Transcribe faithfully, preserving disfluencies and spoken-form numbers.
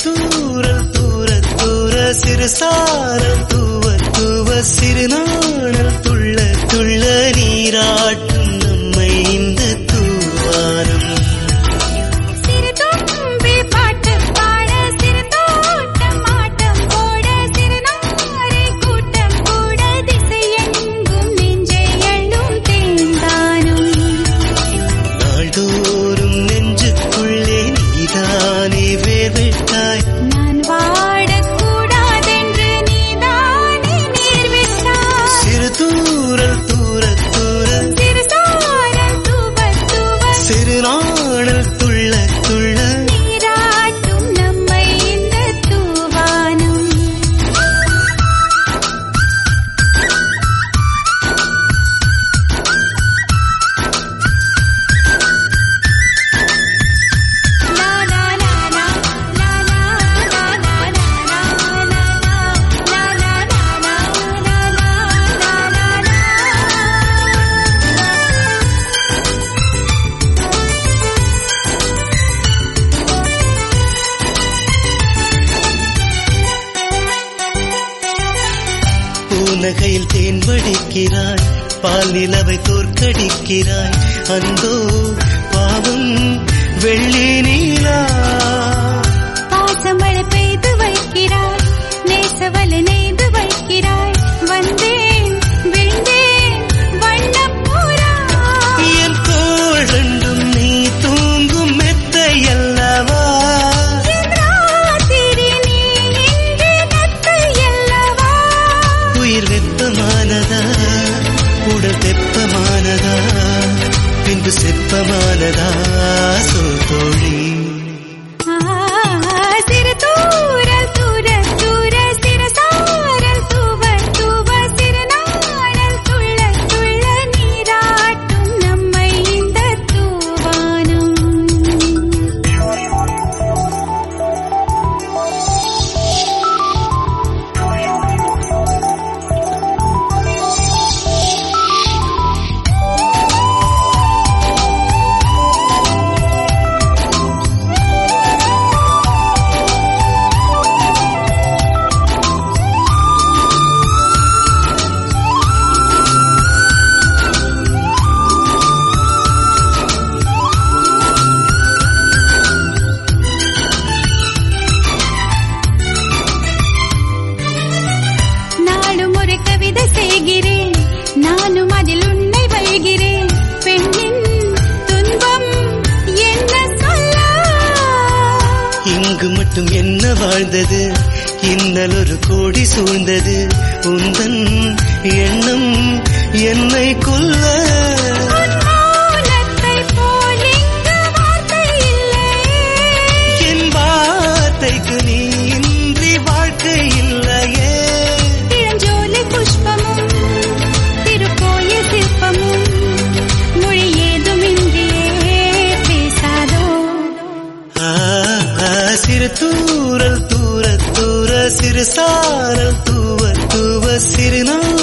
தூரல் தூர தூர சிறு சாரல் தூவ தூவ சிறு நாணல் துள்ள துள்ள நீராட்டும் நம்மை இந்த தூவானம். நாள்தோறும் நெஞ்சுக்குள்ளே நீதானே வேர்விட்டாய். நான் வாடக்கூடாதென்று நீதானே நீர் விட்டாய். சிறு தூரல் தூர தூர சிறு சாரல் தூவ தூவ சிறு நாணல் துள்ள துள்ள நீராட்டும் நம்மை இந்த தூவானம். லா லா லா லா லா லா லா லா லா லா லா லா பூநகையில் தேன் வடிக்கிறாய், பால் நிலவை தோற்கடிக்கிறாய். அந்தோ பாவம் வெள்ளி நீலா. பாசமழை பெய்து வைக்கிறாய், நேசவலை நெய்து வைக்கிறாய். வந்தேன் விழுந்தேன் வண்ணப்பூரா. என் தோள் ரெண்டும் நீ தூங்கும் மெத்தையல்லவா. என் ராத்திரி நீ இங்கே நத்தையல்லவா. உயிர் வெப்பமானதா, உடல் தெப்பமானதா, பின்பு செப்பமானதா சொல் தோழி. ஆ, சிறு தூரல் தூர தூர சிறு சாரல் தூவ தூவ சிறு நாணல் துள்ள துள்ள நீராட்டும் நம்மை இந்த தூவானம். நாளும் ஒரு கவிதை செய்கிறேன், நானும் அதில் உன்னை வைகிறேன். பெண்ணின் துன்பம் என்ன சொல்ல. இங்கு மட்டும் என்ன வாழ்ந்தது, இன்னல் ஒரு கோடி சூழ்ந்தது. உந்தன் எண்ணம் என்னை கொல்ல. உன் மௌனத்தைப் போல் இங்கு வார்த்தை இல்லையே. என் வார்த்தைக்கு நீ இன்றி வாழ்க்கை இல்லையே. இளஞ்சோலை புஷ்பமும் திருக்கோயில் சிற்பமும் மொழி ஏதுமின்றியே பேசாதோ. ஆ, ஆ, சிறு தூரல் தூர தூர சிறு சாரல் தூவ தூவ சிறு நாள்